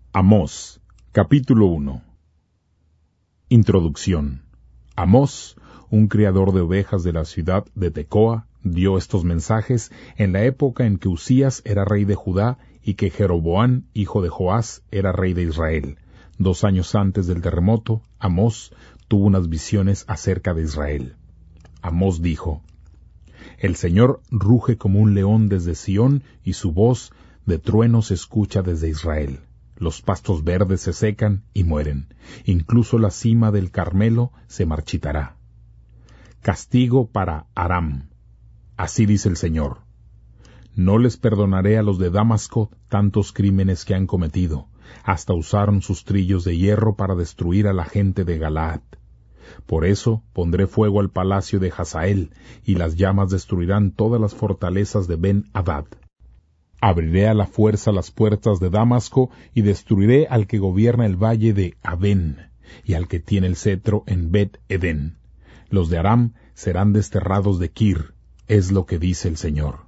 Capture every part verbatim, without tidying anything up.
Amós, capítulo uno. Introducción. Amós, un criador de ovejas de la ciudad de Tecoa, dio estos mensajes en la época en que Usías era rey de Judá y que Jeroboam, hijo de Joás, era rey de Israel. Dos años antes del terremoto, Amós tuvo unas visiones acerca de Israel. Amós dijo: El Señor ruge como un león desde Sión, y su voz de trueno se escucha desde Israel. Los pastos verdes se secan y mueren, incluso la cima del Carmelo se marchitará. Castigo para Aram. Así dice el Señor: No les perdonaré a los de Damasco tantos crímenes que han cometido, hasta usaron sus trillos de hierro para destruir a la gente de Galaad. Por eso pondré fuego al palacio de Hazael, y las llamas destruirán todas las fortalezas de Ben-Hadad. Abriré a la fuerza las puertas de Damasco, y destruiré al que gobierna el valle de Abén, y al que tiene el cetro en Bet-Edén. Los de Aram serán desterrados de Kir, es lo que dice el Señor.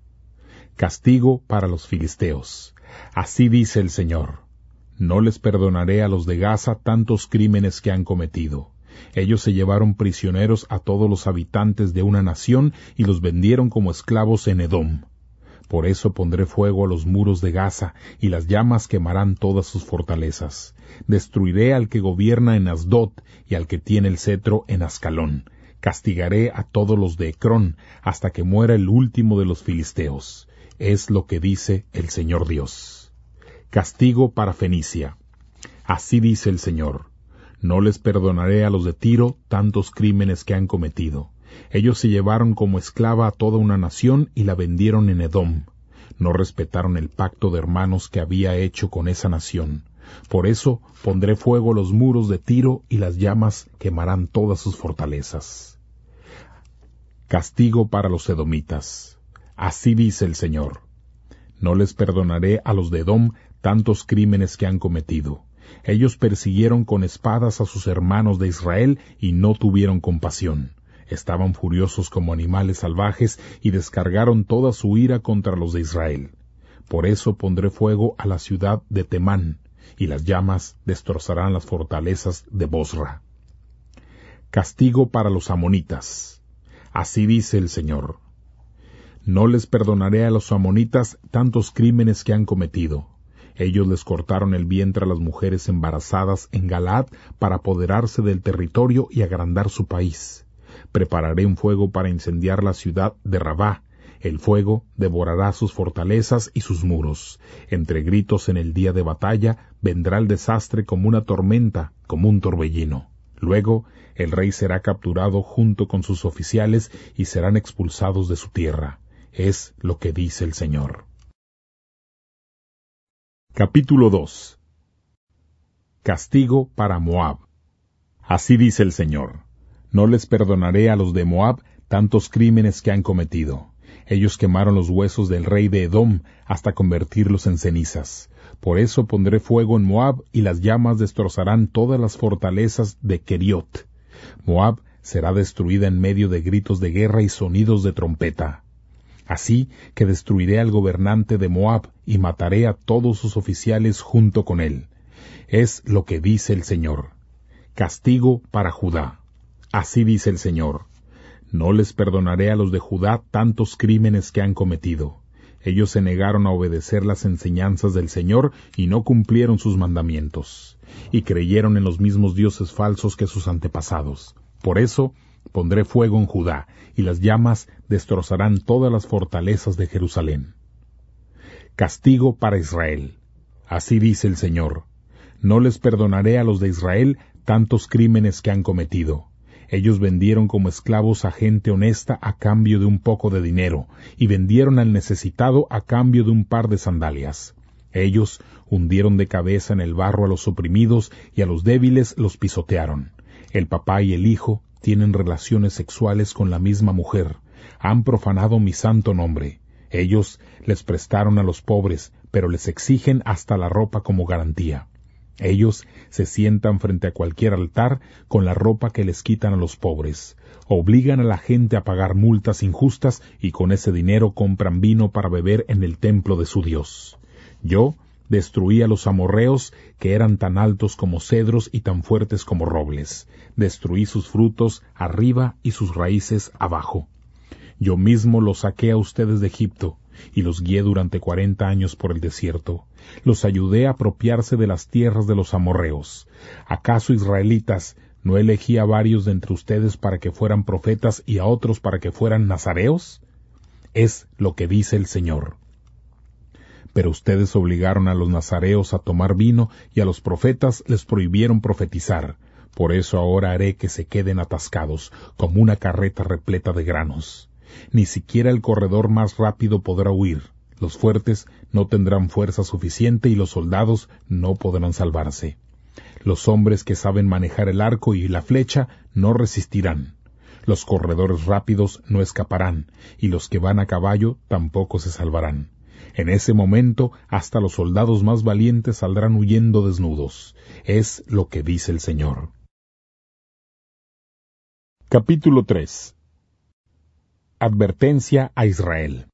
Castigo para los filisteos. Así dice el Señor: No les perdonaré a los de Gaza tantos crímenes que han cometido. Ellos se llevaron prisioneros a todos los habitantes de una nación y los vendieron como esclavos en Edom. Por eso pondré fuego a los muros de Gaza, y las llamas quemarán todas sus fortalezas. Destruiré al que gobierna en Asdod, y al que tiene el cetro en Ascalón. Castigaré a todos los de Ecrón, hasta que muera el último de los filisteos. Es lo que dice el Señor Dios. Castigo para Fenicia. Así dice el Señor: No les perdonaré a los de Tiro tantos crímenes que han cometido. Ellos se llevaron como esclava a toda una nación y la vendieron en Edom. No respetaron el pacto de hermanos que había hecho con esa nación. Por eso pondré fuego a los muros de Tiro, y las llamas quemarán todas sus fortalezas. Castigo para los edomitas. Así dice el Señor: No les perdonaré a los de Edom tantos crímenes que han cometido. Ellos persiguieron con espadas a sus hermanos de Israel y no tuvieron compasión. Estaban furiosos como animales salvajes y descargaron toda su ira contra los de Israel. Por eso pondré fuego a la ciudad de Temán, y las llamas destrozarán las fortalezas de Bosra. Castigo para los amonitas. Así dice el Señor: No les perdonaré a los amonitas tantos crímenes que han cometido. Ellos les cortaron el vientre a las mujeres embarazadas en Galaad para apoderarse del territorio y agrandar su país. Prepararé un fuego para incendiar la ciudad de Rabá. El fuego devorará sus fortalezas y sus muros. Entre gritos en el día de batalla vendrá el desastre como una tormenta, como un torbellino. Luego el rey será capturado junto con sus oficiales y serán expulsados de su tierra. Es lo que dice el Señor. Capítulo dos. Castigo para Moab. Así dice el Señor: No les perdonaré a los de Moab tantos crímenes que han cometido. Ellos quemaron los huesos del rey de Edom hasta convertirlos en cenizas. Por eso pondré fuego en Moab, y las llamas destrozarán todas las fortalezas de Keriot. Moab será destruida en medio de gritos de guerra y sonidos de trompeta. Así que destruiré al gobernante de Moab y mataré a todos sus oficiales junto con él. Es lo que dice el Señor. Castigo para Judá. Así dice el Señor: No les perdonaré a los de Judá tantos crímenes que han cometido. Ellos se negaron a obedecer las enseñanzas del Señor y no cumplieron sus mandamientos, y creyeron en los mismos dioses falsos que sus antepasados. Por eso pondré fuego en Judá, y las llamas destrozarán todas las fortalezas de Jerusalén. Castigo para Israel. Así dice el Señor: No les perdonaré a los de Israel tantos crímenes que han cometido. Ellos vendieron como esclavos a gente honesta a cambio de un poco de dinero, y vendieron al necesitado a cambio de un par de sandalias. Ellos hundieron de cabeza en el barro a los oprimidos, y a los débiles los pisotearon. El papá y el hijo tienen relaciones sexuales con la misma mujer. Han profanado mi santo nombre. Ellos les prestaron a los pobres, pero les exigen hasta la ropa como garantía. Ellos se sientan frente a cualquier altar con la ropa que les quitan a los pobres. Obligan a la gente a pagar multas injustas y con ese dinero compran vino para beber en el templo de su Dios. Yo Destruí a los amorreos, que eran tan altos como cedros y tan fuertes como robles. Destruí sus frutos arriba y sus raíces abajo. Yo mismo los saqué a ustedes de Egipto, y los guié durante cuarenta años por el desierto. Los ayudé a apropiarse de las tierras de los amorreos. ¿Acaso, israelitas, no elegí a varios de entre ustedes para que fueran profetas y a otros para que fueran nazareos? Es lo que dice el Señor. Pero ustedes obligaron a los nazareos a tomar vino y a los profetas les prohibieron profetizar. Por eso ahora haré que se queden atascados, como una carreta repleta de granos. Ni siquiera el corredor más rápido podrá huir. Los fuertes no tendrán fuerza suficiente y los soldados no podrán salvarse. Los hombres que saben manejar el arco y la flecha no resistirán. Los corredores rápidos no escaparán, y los que van a caballo tampoco se salvarán. En ese momento hasta los soldados más valientes saldrán huyendo desnudos. Es lo que dice el Señor. Capítulo tres. Advertencia a Israel.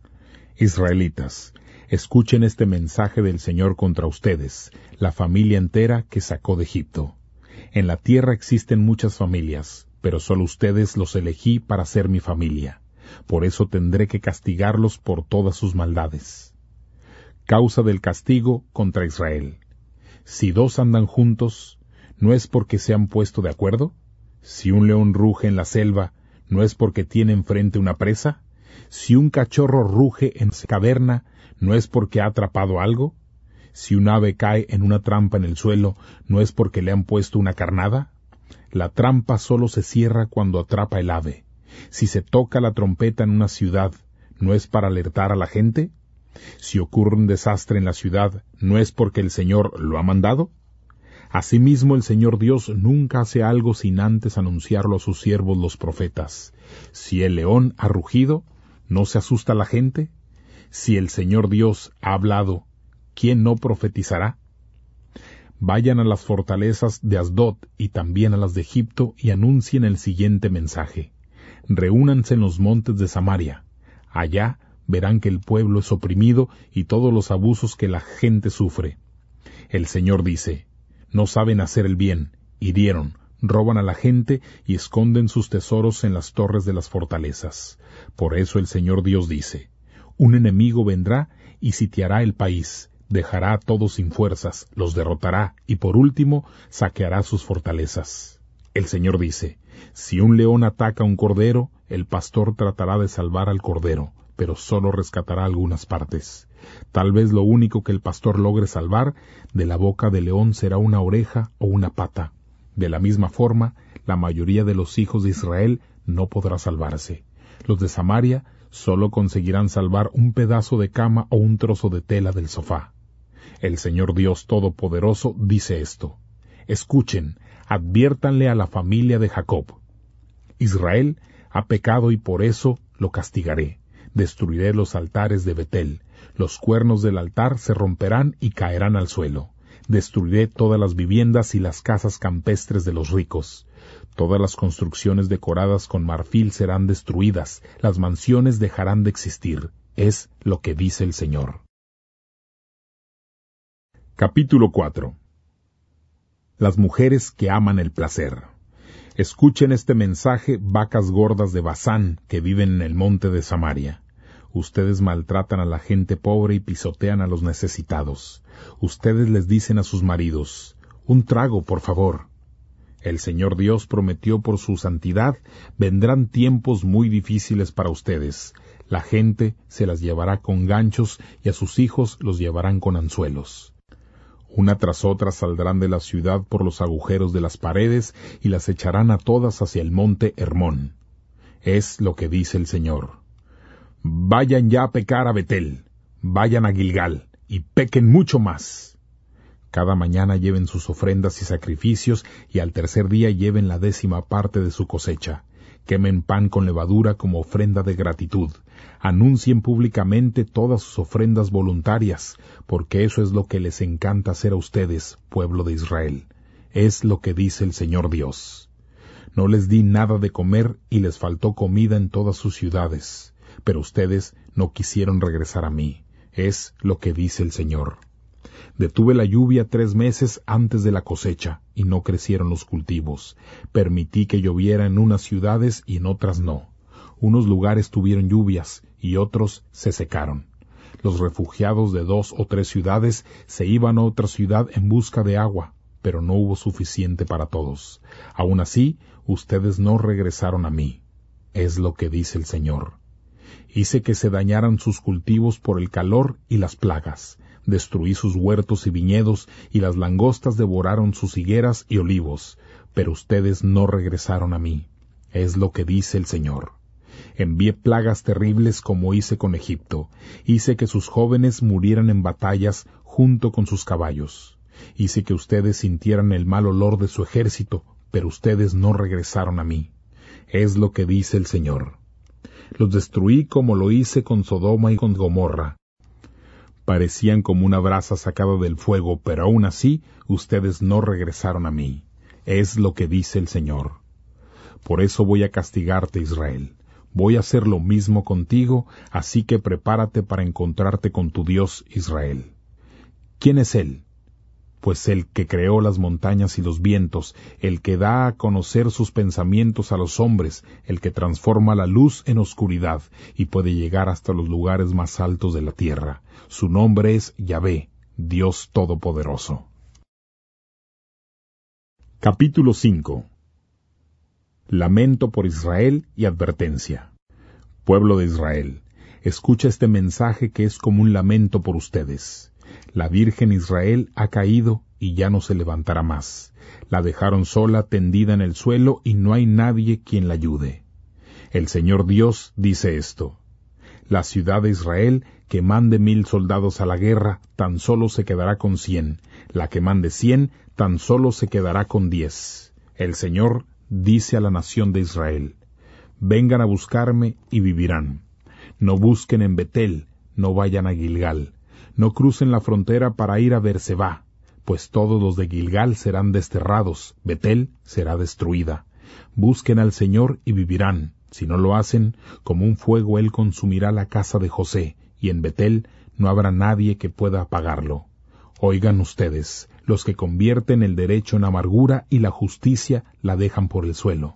Israelitas, escuchen este mensaje del Señor contra ustedes, la familia entera que sacó de Egipto. En la tierra existen muchas familias, pero solo ustedes los elegí para ser mi familia. Por eso tendré que castigarlos por todas sus maldades. Causa del castigo contra Israel. Si dos andan juntos, ¿no es porque se han puesto de acuerdo? Si un león ruge en la selva, ¿no es porque tiene enfrente una presa? Si un cachorro ruge en su caverna, ¿no es porque ha atrapado algo? Si un ave cae en una trampa en el suelo, ¿no es porque le han puesto una carnada? La trampa solo se cierra cuando atrapa el ave. Si se toca la trompeta en una ciudad, ¿no es para alertar a la gente? Si ocurre un desastre en la ciudad, ¿no es porque el Señor lo ha mandado? Asimismo, el Señor Dios nunca hace algo sin antes anunciarlo a sus siervos los profetas. Si el león ha rugido, ¿no se asusta la gente? Si el Señor Dios ha hablado, ¿quién no profetizará? Vayan a las fortalezas de Asdod y también a las de Egipto y anuncien el siguiente mensaje. Reúnanse en los montes de Samaria. Allá verán que el pueblo es oprimido y todos los abusos que la gente sufre. El Señor dice, no saben hacer el bien, hirieron, roban a la gente y esconden sus tesoros en las torres de las fortalezas. Por eso el Señor Dios dice, un enemigo vendrá y sitiará el país, dejará a todos sin fuerzas, los derrotará y por último saqueará sus fortalezas. El Señor dice, si un león ataca a un cordero, el pastor tratará de salvar al cordero, pero solo rescatará algunas partes. Tal vez lo único que el pastor logre salvar de la boca del león será una oreja o una pata. De la misma forma, la mayoría de los hijos de Israel no podrá salvarse. Los de Samaria solo conseguirán salvar un pedazo de cama o un trozo de tela del sofá. El Señor Dios Todopoderoso dice esto. Escuchen, adviértanle a la familia de Jacob. Israel ha pecado y por eso lo castigaré. Destruiré los altares de Betel. Los cuernos del altar se romperán y caerán al suelo. Destruiré todas las viviendas y las casas campestres de los ricos. Todas las construcciones decoradas con marfil serán destruidas, las mansiones dejarán de existir. Es lo que dice el Señor. Capítulo cuatro. Las mujeres que aman el placer. Escuchen este mensaje, vacas gordas de Basán que viven en el monte de Samaria. Ustedes maltratan a la gente pobre y pisotean a los necesitados. Ustedes les dicen a sus maridos, un trago, por favor. El Señor Dios prometió por su santidad, vendrán tiempos muy difíciles para ustedes. La gente se las llevará con ganchos y a sus hijos los llevarán con anzuelos. Una tras otra saldrán de la ciudad por los agujeros de las paredes y las echarán a todas hacia el monte Hermón. Es lo que dice el Señor. Vayan ya a pecar a Betel, vayan a Gilgal, y pequen mucho más. Cada mañana lleven sus ofrendas y sacrificios, y al tercer día lleven la décima parte de su cosecha. Quemen pan con levadura como ofrenda de gratitud. Anuncien públicamente todas sus ofrendas voluntarias, porque eso es lo que les encanta hacer a ustedes, pueblo de Israel. Es lo que dice el Señor Dios. No les di nada de comer y les faltó comida en todas sus ciudades. Pero ustedes no quisieron regresar a mí. Es lo que dice el Señor. Detuve la lluvia tres meses antes de la cosecha, y no crecieron los cultivos. Permití que lloviera en unas ciudades y en otras no. Unos lugares tuvieron lluvias, y otros se secaron. Los refugiados de dos o tres ciudades se iban a otra ciudad en busca de agua, pero no hubo suficiente para todos. Aun así, ustedes no regresaron a mí. Es lo que dice el Señor. Hice que se dañaran sus cultivos por el calor y las plagas. Destruí sus huertos y viñedos, y las langostas devoraron sus higueras y olivos, pero ustedes no regresaron a mí. Es lo que dice el Señor. Envié plagas terribles como hice con Egipto. Hice que sus jóvenes murieran en batallas junto con sus caballos. Hice que ustedes sintieran el mal olor de su ejército, pero ustedes no regresaron a mí. Es lo que dice el Señor. Los destruí como lo hice con Sodoma y con Gomorra. Parecían como una brasa sacada del fuego, pero aún así ustedes no regresaron a mí. Es lo que dice el Señor. Por eso voy a castigarte, Israel. Voy a hacer lo mismo contigo, así que prepárate para encontrarte con tu Dios, Israel. ¿Quién es Él? Pues el que creó las montañas y los vientos, el que da a conocer sus pensamientos a los hombres, el que transforma la luz en oscuridad y puede llegar hasta los lugares más altos de la tierra. Su nombre es Yahvé, Dios Todopoderoso. Capítulo cinco. Lamento por Israel y advertencia. Pueblo de Israel, escucha este mensaje que es como un lamento por ustedes. La Virgen Israel ha caído y ya no se levantará más. La dejaron sola, tendida en el suelo, y no hay nadie quien la ayude. El Señor Dios dice esto: la ciudad de Israel, que mande mil soldados a la guerra, tan solo se quedará con cien. La que mande cien, tan solo se quedará con diez. El Señor dice a la nación de Israel: vengan a buscarme y vivirán. No busquen en Betel, no vayan a Gilgal. No crucen la frontera para ir a Berseba, pues todos los de Gilgal serán desterrados, Betel será destruida. Busquen al Señor y vivirán. Si no lo hacen, como un fuego Él consumirá la casa de José, y en Betel no habrá nadie que pueda apagarlo. Oigan ustedes, los que convierten el derecho en amargura y la justicia la dejan por el suelo.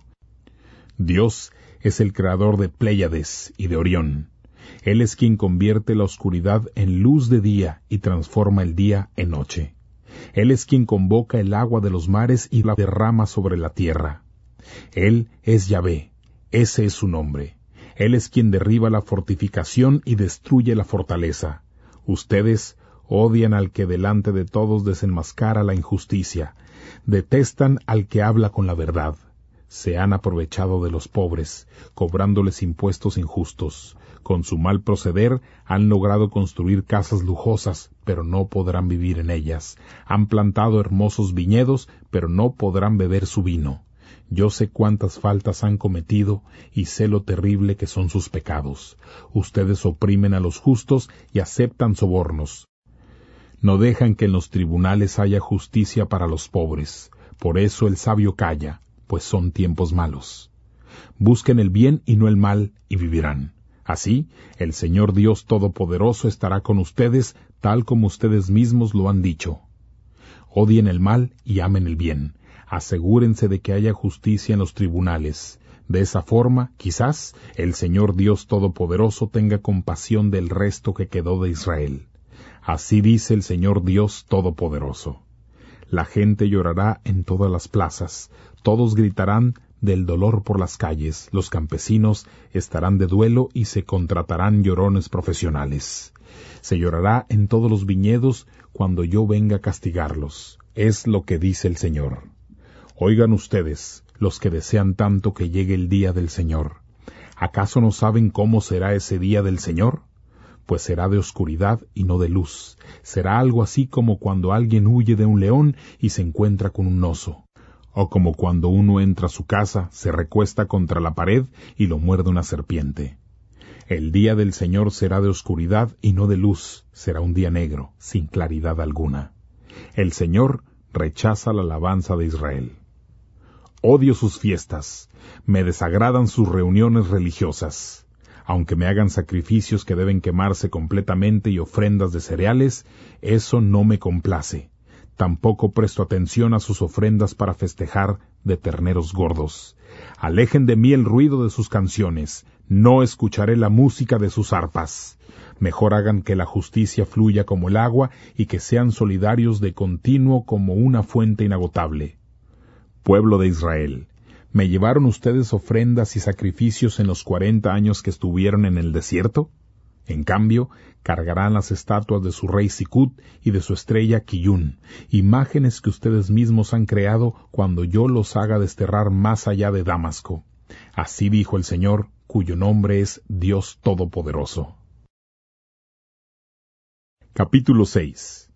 Dios es el creador de Pléyades y de Orión. Él es quien convierte la oscuridad en luz de día y transforma el día en noche. Él es quien convoca el agua de los mares y la derrama sobre la tierra. Él es Yahvé, ese es su nombre. Él es quien derriba la fortificación y destruye la fortaleza. Ustedes odian al que delante de todos desenmascara la injusticia. Detestan al que habla con la verdad. Se han aprovechado de los pobres, cobrándoles impuestos injustos. Con su mal proceder han logrado construir casas lujosas, pero no podrán vivir en ellas. Han plantado hermosos viñedos, pero no podrán beber su vino. Yo sé cuántas faltas han cometido y sé lo terrible que son sus pecados. Ustedes oprimen a los justos y aceptan sobornos. No dejan que en los tribunales haya justicia para los pobres. Por eso el sabio calla, pues son tiempos malos. Busquen el bien y no el mal, y vivirán. Así, el Señor Dios Todopoderoso estará con ustedes, tal como ustedes mismos lo han dicho. Odien el mal y amen el bien. Asegúrense de que haya justicia en los tribunales. De esa forma, quizás, el Señor Dios Todopoderoso tenga compasión del resto que quedó de Israel. Así dice el Señor Dios Todopoderoso. La gente llorará en todas las plazas, todos gritarán del dolor por las calles, los campesinos estarán de duelo y se contratarán llorones profesionales. Se llorará en todos los viñedos cuando yo venga a castigarlos. Es lo que dice el Señor. Oigan ustedes, los que desean tanto que llegue el día del Señor. ¿Acaso no saben cómo será ese día del Señor? Pues será de oscuridad y no de luz. Será algo así como cuando alguien huye de un león y se encuentra con un oso. O como cuando uno entra a su casa, se recuesta contra la pared y lo muerde una serpiente. El día del Señor será de oscuridad y no de luz. Será un día negro, sin claridad alguna. El Señor rechaza la alabanza de Israel. Odio sus fiestas. Me desagradan sus reuniones religiosas. Aunque me hagan sacrificios que deben quemarse completamente y ofrendas de cereales, eso no me complace. Tampoco presto atención a sus ofrendas para festejar de terneros gordos. Alejen de mí el ruido de sus canciones, no escucharé la música de sus arpas. Mejor hagan que la justicia fluya como el agua y que sean solidarios de continuo como una fuente inagotable. Pueblo de Israel, ¿me llevaron ustedes ofrendas y sacrificios en los cuarenta años que estuvieron en el desierto? En cambio, cargarán las estatuas de su rey Sicut y de su estrella Quiyún, imágenes que ustedes mismos han creado cuando yo los haga desterrar más allá de Damasco. Así dijo el Señor, cuyo nombre es Dios Todopoderoso. Capítulo seis.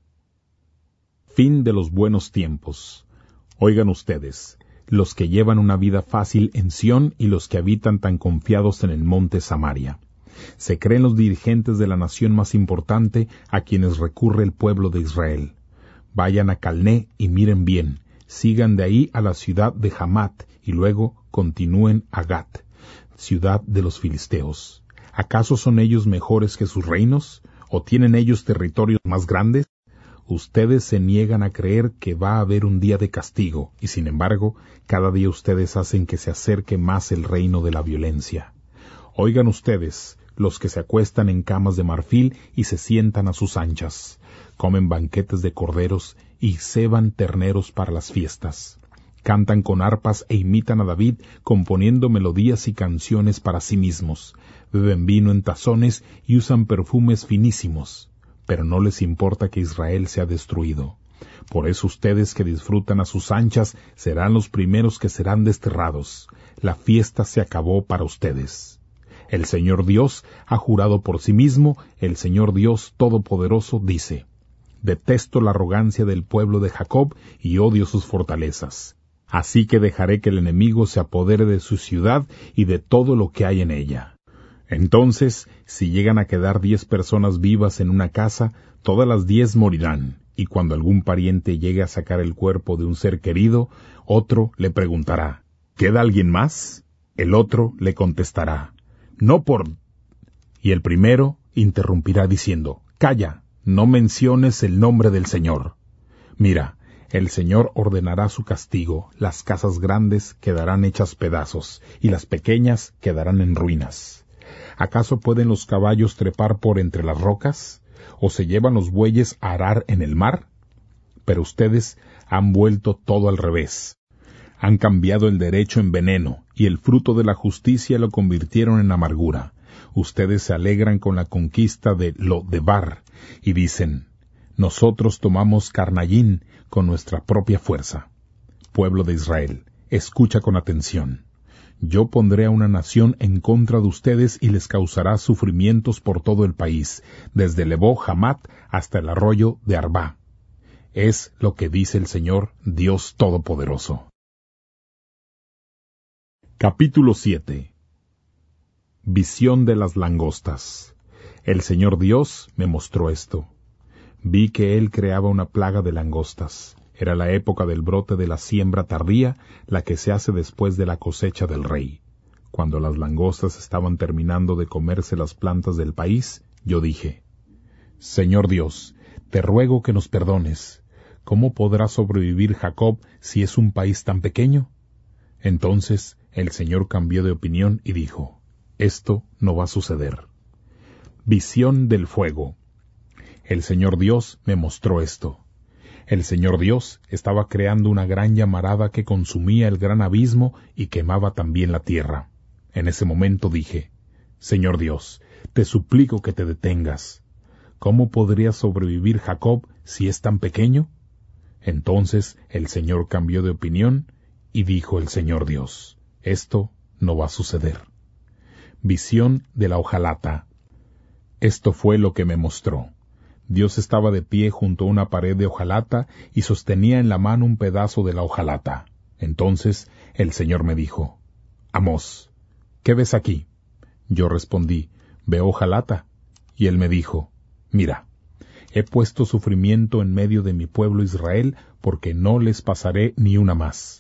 Fin de los buenos tiempos. Oigan ustedes, los que llevan una vida fácil en Sión y los que habitan tan confiados en el monte Samaria. Se creen los dirigentes de la nación más importante a quienes recurre el pueblo de Israel. Vayan a Calné y miren bien, sigan de ahí a la ciudad de Hamat y luego continúen a Gat, ciudad de los filisteos. ¿Acaso son ellos mejores que sus reinos? ¿O tienen ellos territorios más grandes? Ustedes se niegan a creer que va a haber un día de castigo, y sin embargo, cada día ustedes hacen que se acerque más el reino de la violencia. Oigan ustedes, los que se acuestan en camas de marfil y se sientan a sus anchas, comen banquetes de corderos y ceban terneros para las fiestas. Cantan con arpas e imitan a David, componiendo melodías y canciones para sí mismos. Beben vino en tazones y usan perfumes finísimos. Pero no les importa que Israel sea destruido. Por eso ustedes que disfrutan a sus anchas serán los primeros que serán desterrados. La fiesta se acabó para ustedes. El Señor Dios ha jurado por sí mismo, el Señor Dios Todopoderoso dice: Detesto la arrogancia del pueblo de Jacob y odio sus fortalezas. Así que dejaré que el enemigo se apodere de su ciudad y de todo lo que hay en ella. Entonces, si llegan a quedar diez personas vivas en una casa, todas las diez morirán, y cuando algún pariente llegue a sacar el cuerpo de un ser querido, otro le preguntará: ¿Queda alguien más? El otro le contestará: No por... Y el primero interrumpirá diciendo: Calla, no menciones el nombre del Señor. Mira, el Señor ordenará su castigo, las casas grandes quedarán hechas pedazos, y las pequeñas quedarán en ruinas. ¿Acaso pueden los caballos trepar por entre las rocas? ¿O se llevan los bueyes a arar en el mar? Pero ustedes han vuelto todo al revés. Han cambiado el derecho en veneno, y el fruto de la justicia lo convirtieron en amargura. Ustedes se alegran con la conquista de Lo-debar, y dicen: Nosotros tomamos Carnayín con nuestra propia fuerza. Pueblo de Israel, escucha con atención. Yo pondré a una nación en contra de ustedes y les causará sufrimientos por todo el país, desde Lebó Hamat hasta el arroyo de Arbá. Es lo que dice el Señor Dios Todopoderoso. Capítulo siete. Visión de las langostas. El Señor Dios me mostró esto. Vi que Él creaba una plaga de langostas. Era la época del brote de la siembra tardía, la que se hace después de la cosecha del rey. Cuando las langostas estaban terminando de comerse las plantas del país, yo dije: Señor Dios, te ruego que nos perdones. ¿Cómo podrá sobrevivir Jacob si es un país tan pequeño? Entonces el Señor cambió de opinión y dijo: Esto no va a suceder. Visión del fuego. El Señor Dios me mostró esto. El Señor Dios estaba creando una gran llamarada que consumía el gran abismo y quemaba también la tierra. En ese momento dije: Señor Dios, te suplico que te detengas. ¿Cómo podría sobrevivir Jacob si es tan pequeño? Entonces el Señor cambió de opinión y dijo el Señor Dios: Esto no va a suceder. Visión de la hojalata. Esto fue lo que me mostró. Dios estaba de pie junto a una pared de hojalata y sostenía en la mano un pedazo de la hojalata. Entonces el Señor me dijo: Amós, ¿qué ves aquí? Yo respondí: Veo hojalata. Y él me dijo: Mira, he puesto sufrimiento en medio de mi pueblo Israel, porque no les pasaré ni una más.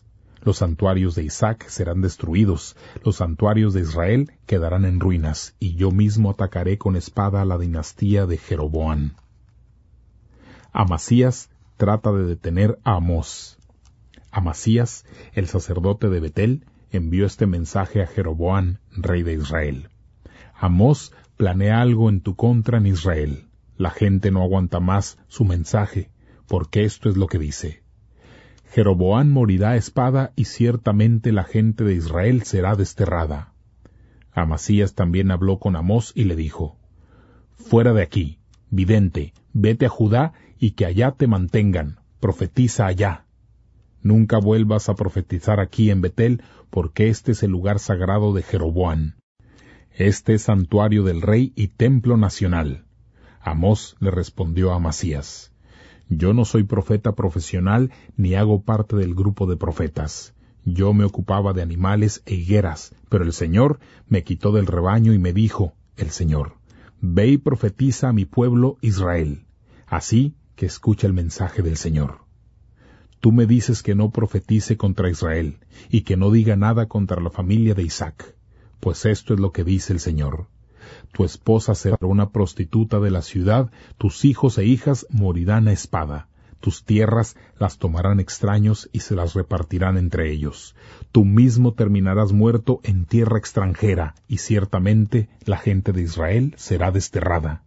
Los santuarios de Isaac serán destruidos, los santuarios de Israel quedarán en ruinas, y yo mismo atacaré con espada a la dinastía de Jeroboam. Amasías trata de detener a Amós. Amasías, el sacerdote de Betel, envió este mensaje a Jeroboam, rey de Israel. Amós planea algo en tu contra en Israel. La gente no aguanta más su mensaje, porque esto es lo que dice. Jeroboam morirá a espada y ciertamente la gente de Israel será desterrada. Amasías también habló con Amós y le dijo, fuera de aquí, vidente, vete a Judá y que allá te mantengan, profetiza allá. Nunca vuelvas a profetizar aquí en Betel, porque este es el lugar sagrado de Jeroboam. Este es santuario del rey y templo nacional. Amós le respondió a Amasías, yo no soy profeta profesional ni hago parte del grupo de profetas. Yo me ocupaba de animales e higueras, pero el Señor me quitó del rebaño y me dijo, el Señor, ve y profetiza a mi pueblo Israel. Así que escucha el mensaje del Señor. Tú me dices que no profetice contra Israel y que no diga nada contra la familia de Isaac, pues esto es lo que dice el Señor. Tu esposa será una prostituta de la ciudad, tus hijos e hijas morirán a espada, tus tierras las tomarán extraños y se las repartirán entre ellos. Tú mismo terminarás muerto en tierra extranjera, y ciertamente la gente de Israel será desterrada.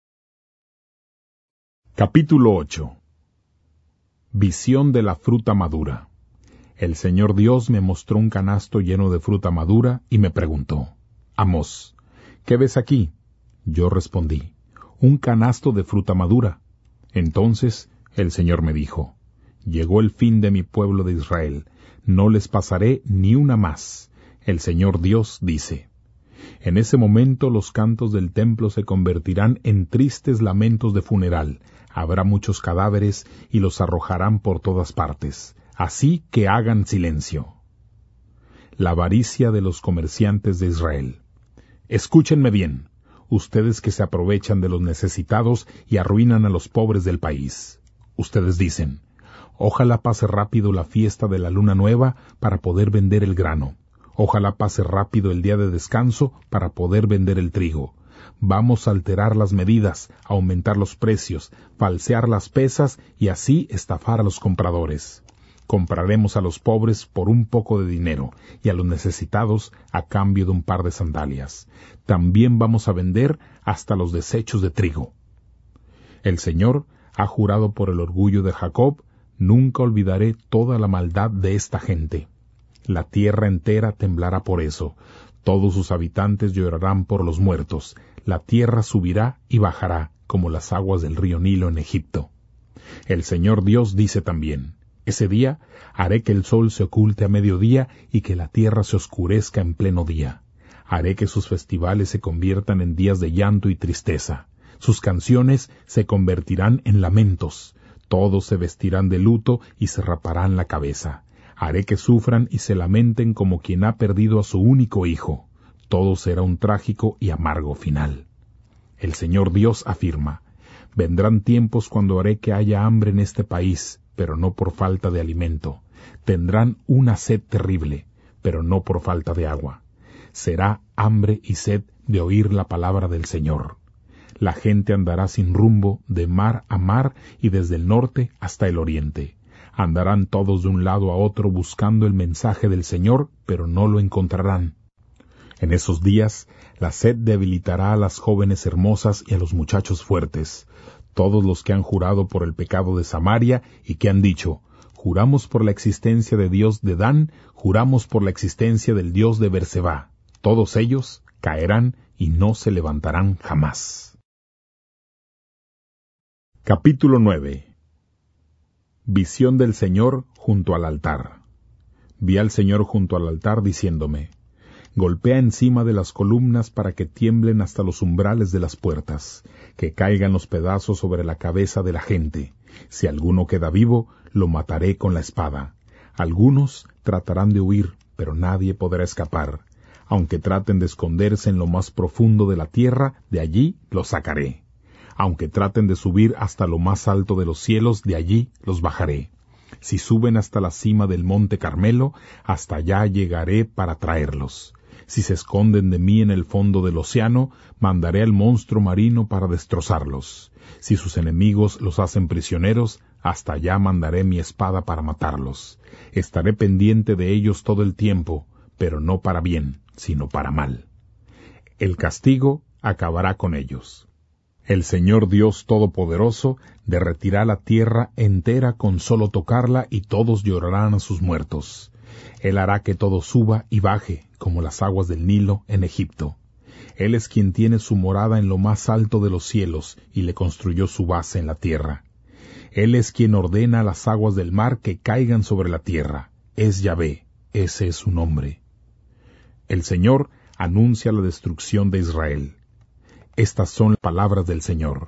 Capítulo ocho. Visión de la fruta madura. El Señor Dios me mostró un canasto lleno de fruta madura y me preguntó, Amós, ¿qué ves aquí? Yo respondí, un canasto de fruta madura. Entonces el Señor me dijo, llegó el fin de mi pueblo de Israel, no les pasaré ni una más. El Señor Dios dice. En ese momento los cantos del templo se convertirán en tristes lamentos de funeral, habrá muchos cadáveres y los arrojarán por todas partes, así que hagan silencio. La avaricia de los comerciantes de Israel. Escúchenme bien, ustedes que se aprovechan de los necesitados y arruinan a los pobres del país. Ustedes dicen, ojalá pase rápido la fiesta de la luna nueva para poder vender el grano. Ojalá pase rápido el día de descanso para poder vender el trigo. Vamos a alterar las medidas, aumentar los precios, falsear las pesas y así estafar a los compradores. Compraremos a los pobres por un poco de dinero y a los necesitados a cambio de un par de sandalias. También vamos a vender hasta los desechos de trigo. El Señor ha jurado por el orgullo de Jacob, nunca olvidaré toda la maldad de esta gente. La tierra entera temblará por eso, todos sus habitantes llorarán por los muertos, la tierra subirá y bajará como las aguas del río Nilo en Egipto. El Señor Dios dice también, ese día haré que el sol se oculte a mediodía y que la tierra se oscurezca en pleno día. Haré que sus festivales se conviertan en días de llanto y tristeza. Sus canciones se convertirán en lamentos. Todos se vestirán de luto y se raparán la cabeza. Haré que sufran y se lamenten como quien ha perdido a su único hijo. Todo será un trágico y amargo final. El Señor Dios afirma, vendrán tiempos cuando haré que haya hambre en este país, pero no por falta de alimento. Tendrán una sed terrible, pero no por falta de agua. Será hambre y sed de oír la palabra del Señor. La gente andará sin rumbo de mar a mar y desde el norte hasta el oriente. Andarán todos de un lado a otro buscando el mensaje del Señor, pero no lo encontrarán. En esos días, la sed debilitará a las jóvenes hermosas y a los muchachos fuertes. Todos los que han jurado por el pecado de Samaria y que han dicho, juramos por la existencia de Dios de Dan, juramos por la existencia del Dios de Berseba. Todos ellos caerán y no se levantarán jamás. Capítulo nueve. Visión del Señor junto al altar. Vi al Señor junto al altar diciéndome, golpea encima de las columnas para que tiemblen hasta los umbrales de las puertas, que caigan los pedazos sobre la cabeza de la gente. Si alguno queda vivo, lo mataré con la espada. Algunos tratarán de huir, pero nadie podrá escapar. Aunque traten de esconderse en lo más profundo de la tierra, de allí los sacaré. Aunque traten de subir hasta lo más alto de los cielos, de allí los bajaré. Si suben hasta la cima del monte Carmelo, hasta allá llegaré para traerlos. Si se esconden de mí en el fondo del océano, mandaré al monstruo marino para destrozarlos. Si sus enemigos los hacen prisioneros, hasta allá mandaré mi espada para matarlos. Estaré pendiente de ellos todo el tiempo, pero no para bien, sino para mal. El castigo acabará con ellos. El Señor Dios Todopoderoso derretirá la tierra entera con solo tocarla, y todos llorarán a sus muertos. Él hará que todo suba y baje, como las aguas del Nilo en Egipto. Él es quien tiene su morada en lo más alto de los cielos, y le construyó su base en la tierra. Él es quien ordena las aguas del mar que caigan sobre la tierra. Es Yahvé, ese es su nombre. El Señor anuncia la destrucción de Israel. Estas son las palabras del Señor.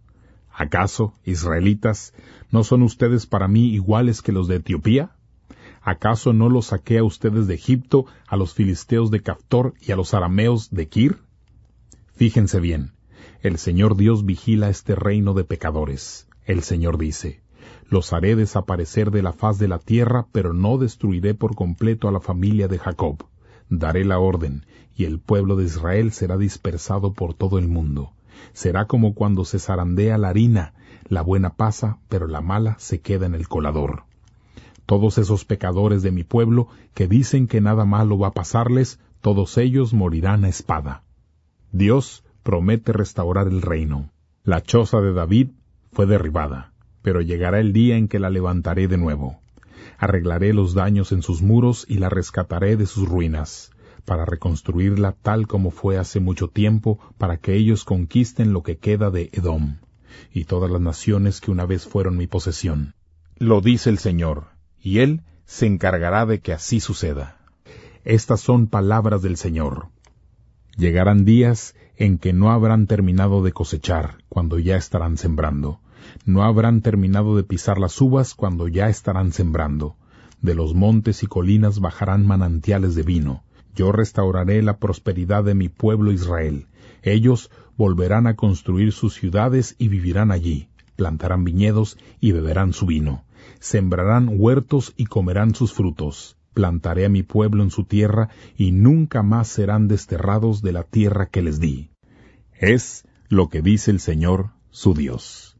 ¿Acaso, israelitas, no son ustedes para mí iguales que los de Etiopía? ¿Acaso no los saqué a ustedes de Egipto, a los filisteos de Caftor y a los arameos de Kir? Fíjense bien, el Señor Dios vigila este reino de pecadores. El Señor dice, los haré desaparecer de la faz de la tierra, pero no destruiré por completo a la familia de Jacob. Daré la orden, y el pueblo de Israel será dispersado por todo el mundo. Será como cuando se zarandea la harina, la buena pasa, pero la mala se queda en el colador. Todos esos pecadores de mi pueblo que dicen que nada malo va a pasarles, todos ellos morirán a espada. Dios promete restaurar el reino. La choza de David fue derribada, pero llegará el día en que la levantaré de nuevo. Arreglaré los daños en sus muros y la rescataré de sus ruinas, para reconstruirla tal como fue hace mucho tiempo, para que ellos conquisten lo que queda de Edom, y todas las naciones que una vez fueron mi posesión. Lo dice el Señor, y Él se encargará de que así suceda. Estas son palabras del Señor. Llegarán días en que no habrán terminado de cosechar, cuando ya estarán sembrando. No habrán terminado de pisar las uvas, cuando ya estarán sembrando. De los montes y colinas bajarán manantiales de vino. Yo restauraré la prosperidad de mi pueblo Israel. Ellos volverán a construir sus ciudades y vivirán allí. Plantarán viñedos y beberán su vino. Sembrarán huertos y comerán sus frutos. Plantaré a mi pueblo en su tierra, y nunca más serán desterrados de la tierra que les di. Es lo que dice el Señor, su Dios.